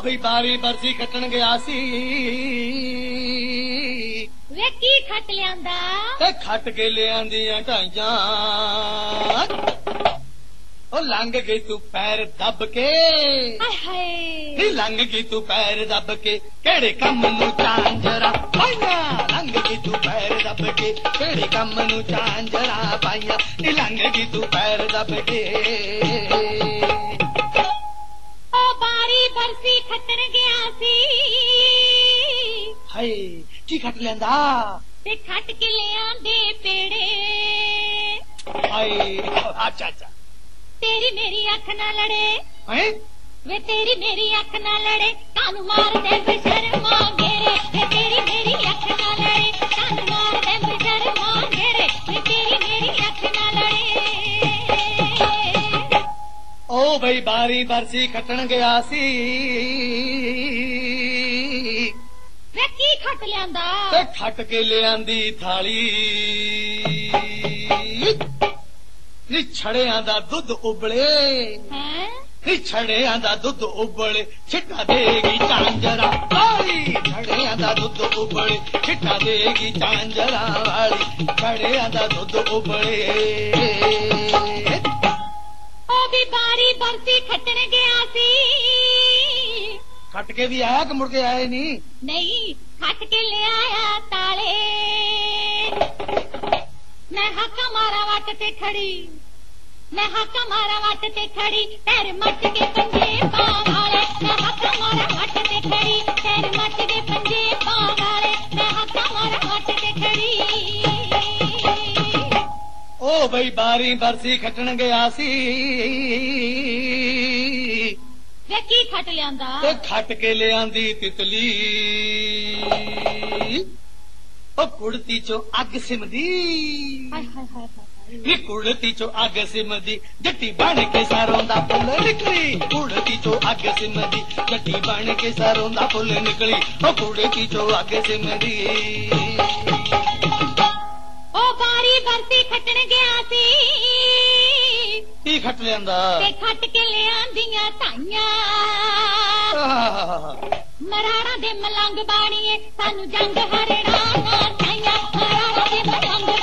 ਬਈ ਬਾਰੀ ਬਰਸੀ ਖੱਟਣ ਗਿਆ ਸੀ ਵੇ ਕੀ ਖੱਟ ਲਿਆਂਦਾ ਤੇ ਖੱਟ ਕੇ ਲਿਆਂਦੀਆਂ ਢਾਈਆਂ ਉਹ ਲੰਘ ਗਈ ਤੂੰ ਪੈਰ ਦੱਬ ਕੇ ਹਾਏ ਹਾਏ ਨੀ ਲੰਘ ਗਈ ਤੂੰ ਪੈਰ ਦੱਬ ਕੇ ਕਿਹੜੇ ਕੰਮ ਨੂੰ ਝਾਂਜਰਾ ਪਾਈਆਂ ਲੰਘ ਗਈ ਤੂੰ ਪੈਰ ਦੱਬ ਕੇ ਕਿਹੜੇ ਕੰਮ ਨੂੰ ਝਾਂਜਰਾ ਪਾਈਆਂ ਨੀ ਲੰਘ ਗਈ ਤੂੰ ਪੈਰ ਦੱਬ ਕੇ ਉਹ ਬਾਰੀ ਬਰਸੀ ਖੱਟਣ ਗਿਆ ਸੀ ਹਾਏ ਕੀ ਖੱਟ ਲੈਂਦਾ ਤੇ ਖੱਟ ਕੇ ਲਿਆਂਦੇ ਪੇੜੇ ਹਾਏ ਅੱਛਾ ਅੱਛਾ तेरी मेरी अख ना लड़े हैं वे तेरी मेरी अख ना लड़े कानू मार दे बेशर्मा घेरे वे तेरी मेरी अख ना लड़े कानू मार दे बेशर्मा घेरे वे तेरी मेरी अख ना लड़े ओ भाई बारी बरसी खटन गया सी वे की खट लियांदा ते खट के लियांदी थाली ਨੀ ਛੜਿਆਂ ਦਾ ਦੁੱਧ ਉਬਲੇ हैं ਨੀ ਛੜਿਆਂ ਦਾ ਦੁੱਧ ਉਬਲੇ ਛਿੱਟਾ ਦੇਗੀ ਝਾਂਜਰਾ ਵਾਲੀ ਛੜਿਆਂ ਦਾ ਦੁੱਧ ਉਬਲੇ ਛਿੱਟਾ ਦੇਗੀ ਝਾਂਜਰਾ ਵਾਲੀ ਛੜਿਆਂ ਦਾ ਦੁੱਧ ਉਬਲੇ ओ भी बारी बरसी खटन गया सी ਖੱਟ ਕੇ ਵੀ ਆਇਆ ਕਿ ਮੁੜ ਕੇ ਆਏ ਨਹੀਂ नहीं खट के ले आया ताले मैं हक्का मारा वट ते खड़ी मैं हक्का मारा वट ते खड़ी पैर मट के पंजे पां वाले मैं हक्का मारा वट ते खड़ी पैर मट के पंजे पां वाले मैं हक्का मारा वट ते खड़ी ओ बई बारी बरसी खटन गया सी वे की खट लियांदा ਤੇ ਖੱਟ ਕੇ ਲਿਆਂਦੀ ਤਿਤਲੀ ਉਹ ਕੁੜਤੀ ਚੋਂ ਅੱਗ ਸਿਮਦੀ हाय हाय हाय हाय ਨੀ ਕੁੜਤੀ ਚੋਂ ਅੱਗ ਸਿਮਦੀ ਜੱਟੀ ਬਣ ਕੇ ਸਰੋਂ ਦਾ ਫੁੱਲ ਨਿਕਲੀ ਕੁੜਤੀ ਚੋਂ ਅੱਗ ਸਿਮਦੀ ਜੱਟੀ ਬਣ ਕੇ ਸਰੋਂ ਦਾ ਫੁੱਲ ਨਿਕਲੀ ਉਹ ਕੁੜਤੀ ਚੋਂ ਅੱਗ ਸਿਮਦੀ ओ बारी बरसी खटन गया सी ਕੀ ਖੱਟ ਲਿਆਂਦਾ ते खट के लियांदियां ताइयां मराड़ा दे मलंग बाणीए सानू जंग हरना ना चाइया मराड़ा दे मलंग